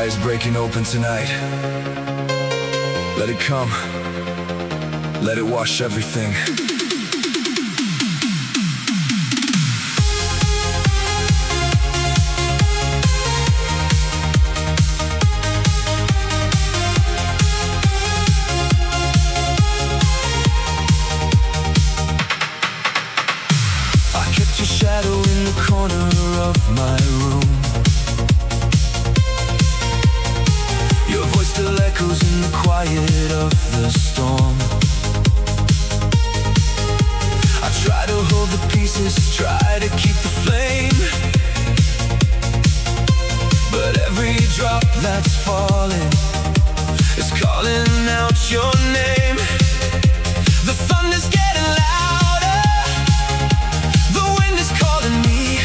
is breaking open tonight. Let it come. Let it wash everything. I kept your shadow in the corner of my room. Your voice still echoes in the quiet of the storm. I try to hold the pieces, try to keep the flame, but every drop that's falling is calling out your name. The thunder's getting louder, the wind is calling me.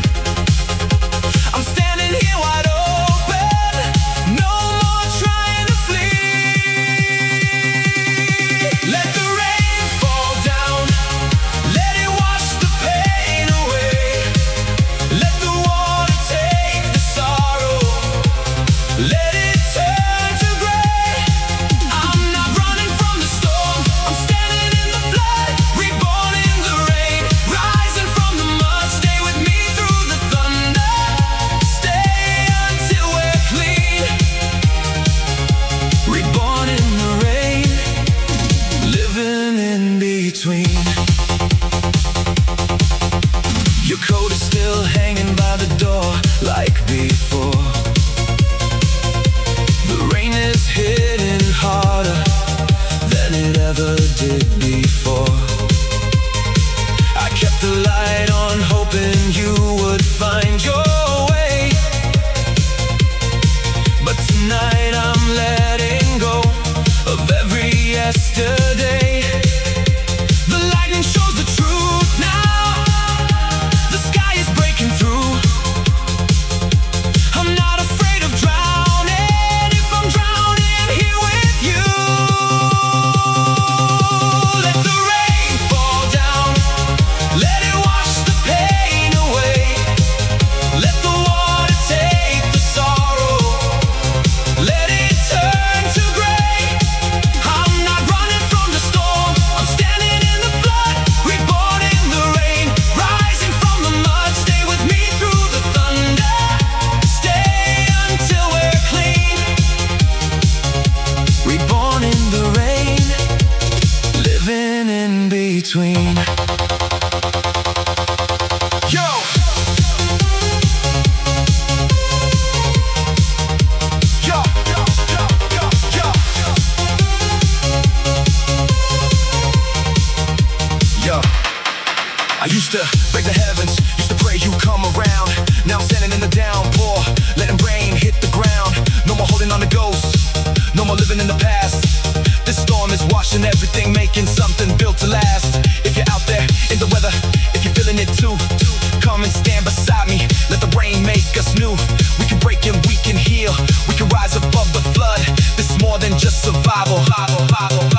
I'm standing here wide open, no more trying to flee. Let the rain fall down, let it wash the pain away. Let the water take the sorrow, let it turn to gray. I'm not running from the storm, I'm standing in the flood, reborn in the rain, rising from the mud. Stay with me through the thunder, stay until we're clean. Reborn in the rain, living in between. Your coat is still hanging by the door like before. The rain is hitting harder than it ever did before. I kept the light on, hoping you would find your way, but tonight I'm letting go of every yesterday. The lightning shows the truth now, the sky is breaking through. I'm not afraid of drowning if I'm drowning here with you. Let the rain fall down, let it wash the pain away. Let the water take the sorrow, let it turn to gray. I'm not running from the storm, I'm standing in the flood, reborn in the rain, rising from the mud. Stay with me through the thunder, stay until we're clean. Reborn in the rain, living in between. Yo! Yo, yo, yo, yo, yo. Yo, I used to beg the heavens, used to pray you come around. Now I'm standing in the downpour, letting rain hit the ground. No more holding on to ghosts, no more living in the past. This storm is washing everything, making something built to last. If you're out there in the weather, if you're feeling it too, come and stand beside me, let the rain make us new. We can break and we can heal, we can rise above the flood. This is more than just survival.